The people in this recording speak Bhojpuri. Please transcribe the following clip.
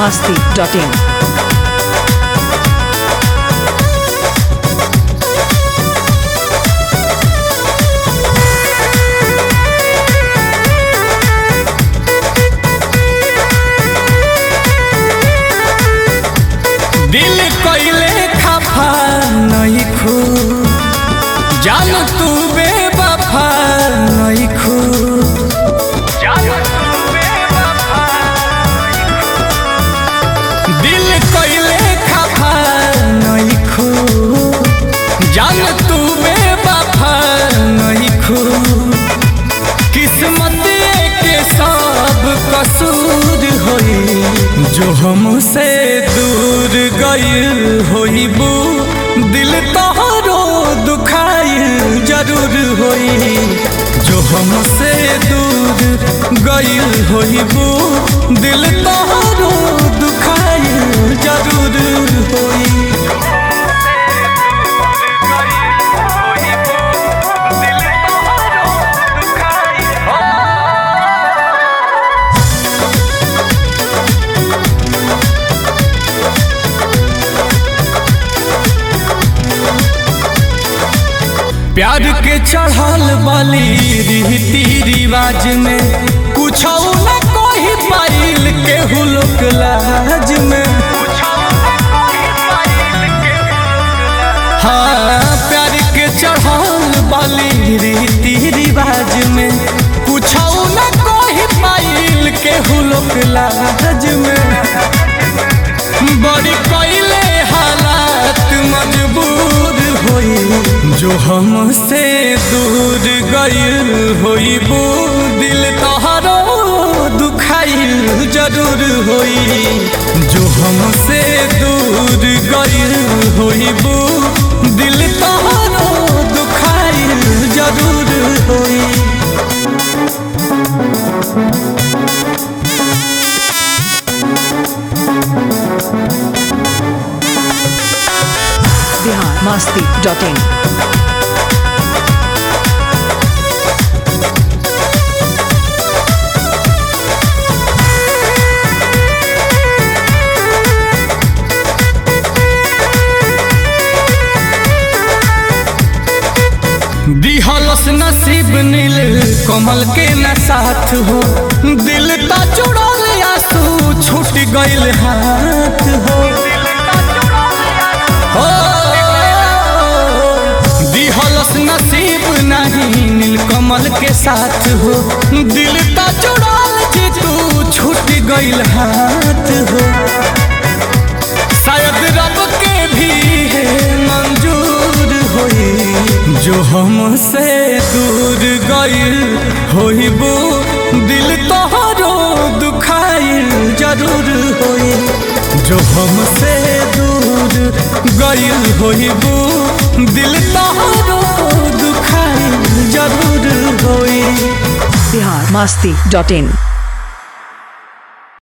biharmasti.in दिल कइले खफा नहीं खू जान तू बेवफा नहीं खू दिल कइले खफा नहीं खू जान तू बेवफा नहीं खू किस्मत के सब कसूर होई जो हमसे दूर गइल होइबू दिल तोहरो दुखाइल जरूर होई जो हमसे दूर गइल होइबू दिल तोहरो दुखाइल जरूर होई प्यार के चढ़ल बाली रीति रिवाज में कुछ न कोई पाइल केहू लोक लाज में। हाँ प्यार के चढ़ल बाली रीति रिवाज में कुछ न कोई पाइल केहू लोक लाज में। बड़ी कइले हालात मजबूर होई जो हमसे दूर गइल होइबू दिल तोहरो दुखाइल जरूर होई जो हमसे दूर गइल होइबू दिल तोहरो दुखाइल जरूर होई। biharmasti.in दिहलस नसीब नील कमल के न साथ हो दिल ता चुड़ल आंसू छूट गइल हाथ हो। दिहलस नसीब नहीं नील कमल के साथ हो दिल ता चुड़ल जे तू छूट गइल हाथ हो। शायद रब के भी है मंजूर होई जो हमसे दूर गइल होइबू दिल तोहरो दुखाइल जरूर होई जो हमसे दूर गइल होइबू दिल तोहरो दुखाइल जरूर होई। biharmasti.in